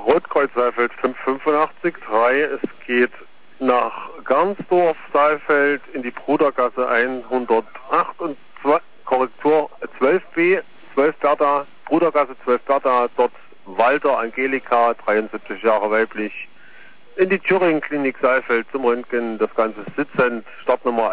Rotkreuz Saalfeld 585, 3. Es geht nach Garnsdorf, Saalfeld in die Brudergasse 108 und Korrektur 12b, 12 Bertha, Brudergasse 12 Bertha, dort Walter Angelika, 73 Jahre weiblich, in die Thüringen Klinik Saalfeld zum Röntgen, das Ganze sitzend, Startnummer